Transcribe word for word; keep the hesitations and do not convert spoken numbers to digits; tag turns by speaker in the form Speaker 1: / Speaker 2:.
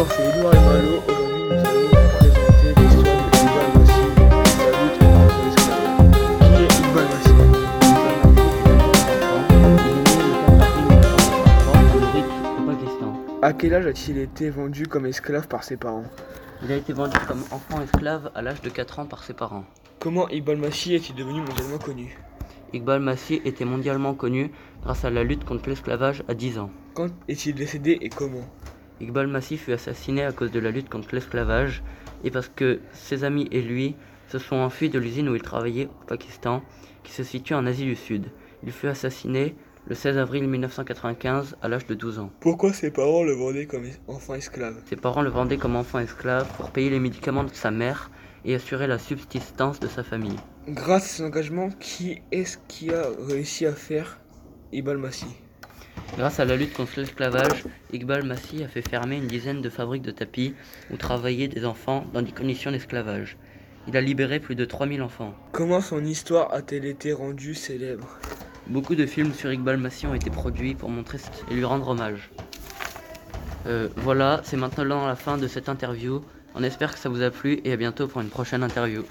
Speaker 1: Bonjour, c'est Edouard et Malo. Aujourd'hui, nous allons vous présenter l'histoire de Iqbal Masih et la lutte contre l'esclavage. Qui est Iqbal Masih?
Speaker 2: Au Pakistan.
Speaker 1: À quel âge a-t-il été vendu comme esclave par ses parents?
Speaker 2: Il a été vendu comme enfant esclave à l'âge de quatre ans par ses parents.
Speaker 1: Comment Iqbal Masih est-il devenu mondialement connu?
Speaker 2: Iqbal Masih était mondialement connu grâce à la lutte contre l'esclavage à dix ans.
Speaker 1: Quand est-il décédé et comment?
Speaker 2: Iqbal Masih fut assassiné à cause de la lutte contre l'esclavage et parce que ses amis et lui se sont enfuis de l'usine où il travaillait au Pakistan, qui se situe en Asie du Sud. Il fut assassiné le seize avril mille neuf cent quatre-vingt-quinze à l'âge de douze ans.
Speaker 1: Pourquoi ses parents le vendaient comme enfant esclave?
Speaker 2: Ses parents le vendaient comme enfant esclave pour payer les médicaments de sa mère et assurer la subsistance de sa famille.
Speaker 1: Grâce à ses engagements, qui est-ce qui a réussi à faire Iqbal Masih?
Speaker 2: Grâce à la lutte contre l'esclavage, Iqbal Masih a fait fermer une dizaine de fabriques de tapis où travaillaient des enfants dans des conditions d'esclavage. Il a libéré plus de trois mille enfants.
Speaker 1: Comment son histoire a-t-elle été rendue célèbre?
Speaker 2: Beaucoup de films sur Iqbal Masih ont été produits pour montrer et lui rendre hommage. Euh, voilà, c'est maintenant la fin de cette interview. On espère que ça vous a plu et à bientôt pour une prochaine interview.